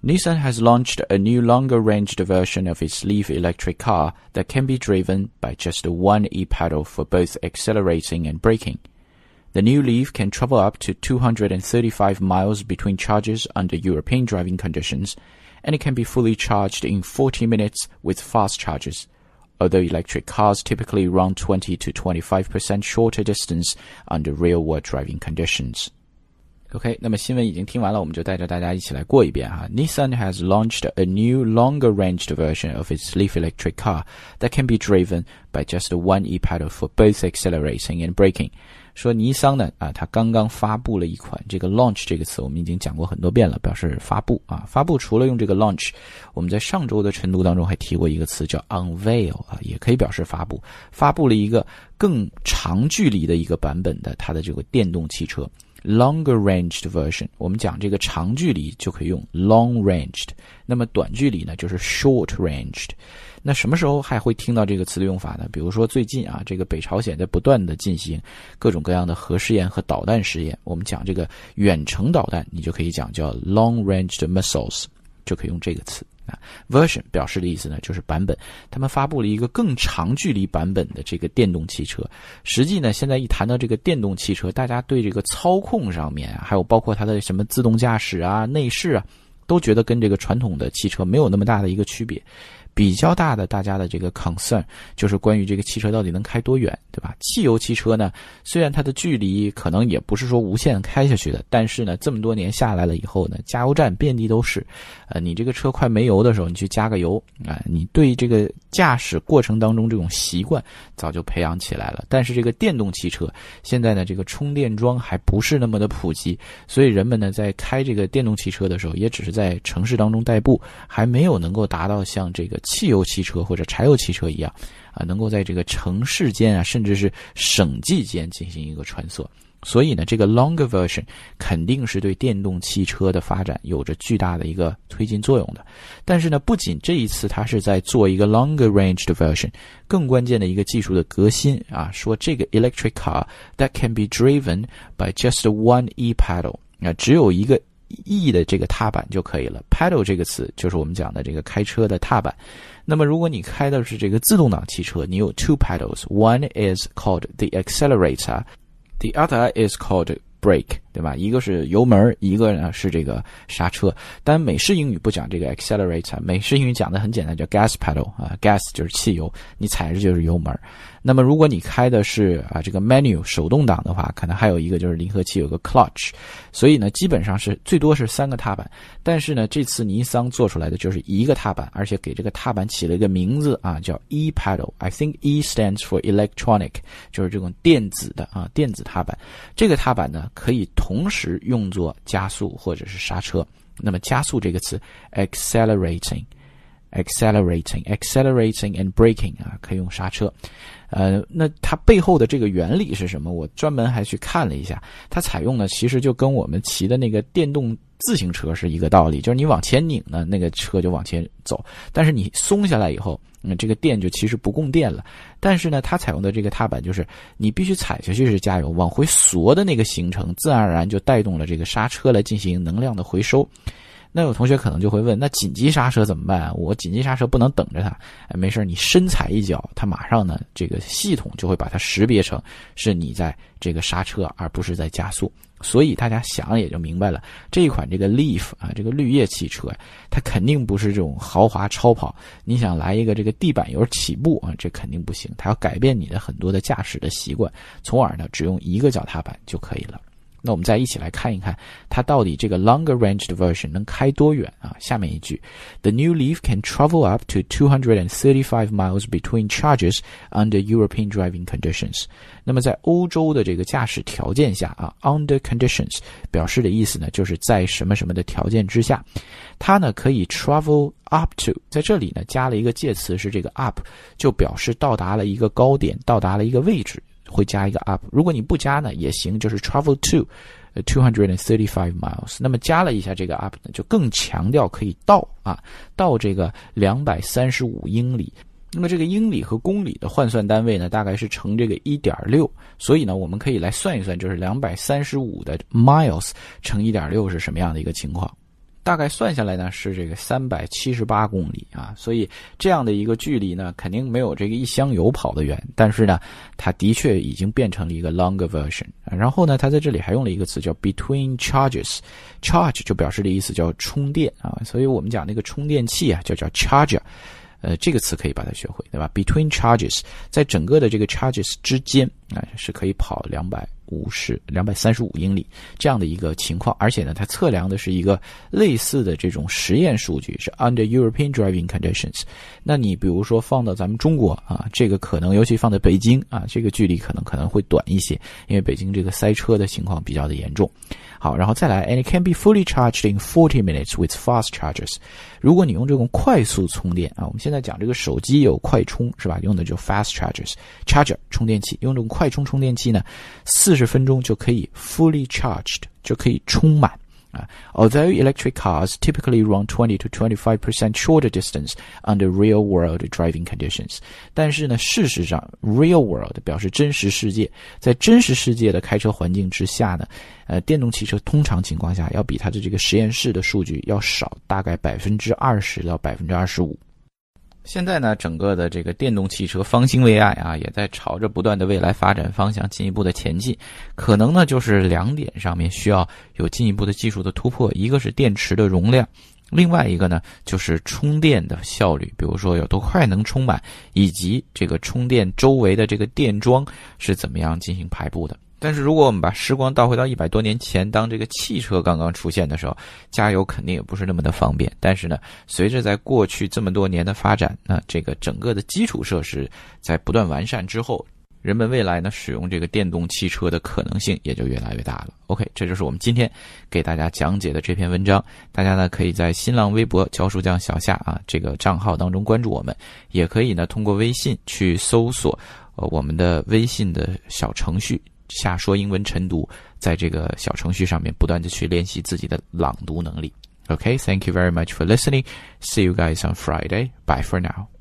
Nissan has launched a new longer-ranged version of its Leaf electric car that can be driven by just one e-pedal for both accelerating and braking. The new Leaf can travel up to 235 miles between charges under European driving conditions, and it can be fully charged in 40 minutes with fast charges, although electric cars typically run 20 to 25% shorter distance under real-world driving conditions.OK， 那么新闻已经听完了，我们就带着大家一起来过一遍哈。Nissan has launched a new longer-ranged version of its Leaf electric car that can be driven by just one e-pedal for both accelerating and braking. 说尼桑呢它刚刚发布了一款这个 launch 这个词，我们已经讲过很多遍了，表示发布啊。发布除了用这个 launch， 我们在上周的晨读当中还提过一个词叫 unveil 啊，也可以表示发布。发布了一个更长距离的一个版本的它的这个电动汽车。Longer ranged version， 我们讲这个长距离就可以用 long ranged， 那么短距离呢就是 short ranged。那什么时候还会听到这个词的用法呢？比如说最近啊，这个北朝鲜在不断的进行各种各样的核试验和导弹实验，我们讲这个远程导弹，你就可以讲叫 long ranged missiles， 就可以用这个词。version 表示的意思呢就是版本，他们发布了一个更长距离版本的这个电动汽车。实际呢现在一谈到这个电动汽车，大家对这个操控上面啊，还有包括它的什么自动驾驶啊、内饰啊，都觉得跟这个传统的汽车没有那么大的一个区别。比较大的大家的这个 concern 就是关于这个汽车到底能开多远，对吧？汽油汽车呢，虽然它的距离可能也不是说无限开下去的，但是呢这么多年下来了以后呢，加油站遍地都是。你这个车快没油的时候，你去加个油啊，你对这个驾驶过程当中这种习惯早就培养起来了。但是这个电动汽车现在呢这个充电桩还不是那么的普及，所以人们呢在开这个电动汽车的时候也只是在城市当中代步，还没有能够达到像这个汽油汽车或者柴油汽车一样啊，能够在这个城市间啊甚至是省际间进行一个穿梭。所以呢这个 longer version 肯定是对电动汽车的发展有着巨大的一个推进作用的。但是呢不仅这一次它是在做一个 longer ranged version， 更关键的一个技术的革新啊，说这个 electric car that can be driven by just one e-pedal， 只有一个 E 的这个踏板就可以了。 pedal 这个词就是我们讲的这个开车的踏板。那么如果你开的是这个自动挡汽车，你有 two pedals， one is called the accelerator， the other is called brake， 对吧？一个是油门，一个呢是这个刹车。但美式英语不讲这个 accelerator， 美式英语讲的很简单，叫 gas pedal 啊 ，gas 就是汽油，你踩着就是油门。那么如果你开的是这个 manual 手动挡的话，可能还有一个就是离合器有个 clutch， 所以呢基本上是最多是3个踏板。但是呢这次尼桑做出来的就是一个踏板，而且给这个踏板起了一个名字啊，叫 e-pedal。 I think E stands for electronic， 就是这种电子的啊电子踏板。这个踏板呢可以同时用作加速或者是刹车。那么加速这个词 accelerating and braking 啊，可以用刹车。那它背后的这个原理是什么？我专门还去看了一下，它采用的其实就跟我们骑的那个电动自行车是一个道理，就是你往前拧呢，那个车就往前走，但是你松下来以后，这个电就其实不供电了。但是呢，它采用的这个踏板就是你必须踩下去是加油，往回缩的那个行程，自然而然就带动了这个刹车来进行能量的回收。那有同学可能就会问，那紧急刹车怎么办啊？我紧急刹车不能等着它。没事，你深踩一脚，它马上呢，这个系统就会把它识别成是你在这个刹车，而不是在加速。所以大家想也就明白了，这一款这个 Leaf 啊，这个绿叶汽车，它肯定不是这种豪华超跑。你想来一个这个地板油起步啊，这肯定不行。它要改变你的很多的驾驶的习惯，从而呢，只用一个脚踏板就可以了。那我们再一起来看一看它到底这个 longer ranged version 能开多远啊？下面一句 The new Leaf can travel up to 235 miles between charges under European driving conditions。 那么在欧洲的这个驾驶条件下啊 under conditions 表示的意思呢就是在什么什么的条件之下，它呢可以 travel up to， 在这里呢加了一个介词是这个 up， 就表示到达了一个高点，到达了一个位置，会加一个 up。 如果你不加呢也行，就是 travel to 235 miles。 那么加了一下这个 up 呢，就更强调可以到这个235英里。那么这个英里和公里的换算单位呢大概是乘这个 1.6， 所以呢我们可以来算一算，就是235的 miles 乘 1.6 是什么样的一个情况。 大概算下来呢是这个378公里啊，所以这样的一个距离呢，肯定没有这个一箱油跑得远，但是呢，它的确已经变成了一个 longer version。然后呢，它在这里还用了一个词叫 between charges，charge 就表示的意思叫充电啊，所以我们讲那个充电器啊，就叫 charger。这个词可以把它学会，对吧 ？Between charges， 在整个的这个 charges 之间是可以跑235英里这样的一个情况，而且呢，它测量的是一个类似的这种实验数据，是 under European driving conditions。那你比如说放到咱们中国啊，这个可能尤其放在北京啊，这个距离可能会短一些，因为北京这个塞车的情况比较的严重。好，然后再来 ，and it can be fully charged in 40 minutes with fast chargers。如果你用这种快速充电啊，我们现在讲这个手机有快充是吧？用的就 fast charger 充电器，用这种快充充电器呢，40分钟就可以 fully charged， 就可以充满。Although electric cars typically run 20 to 25% shorter distance under real-world driving conditions， 但是呢，事实上 real world 表示真实世界，在真实世界的开车环境之下呢，电动汽车通常情况下要比它的这个实验室的数据要少大概 20% 到 25%。现在呢，整个的这个电动汽车方兴未艾啊，也在朝着不断的未来发展方向进一步的前进。可能呢，就是2点上面需要有进一步的技术的突破，一个是电池的容量，另外一个呢就是充电的效率，比如说有多快能充满，以及这个充电周围的这个电桩是怎么样进行排布的。但是如果我们把时光倒回到100多年前，当这个汽车刚刚出现的时候，加油肯定也不是那么的方便。但是呢，随着在过去这么多年的发展，那这个整个的基础设施在不断完善之后，人们未来呢使用这个电动汽车的可能性也就越来越大了。OK， 这就是我们今天给大家讲解的这篇文章。大家呢可以在新浪微博教书匠小夏啊这个账号当中关注我们，也可以呢通过微信去搜索我们的微信的小程序夏说英文晨读，在这个小程序上面不断的去练习自己的朗读能力。Okay, thank you very much for listening. See you guys on Friday. Bye for now.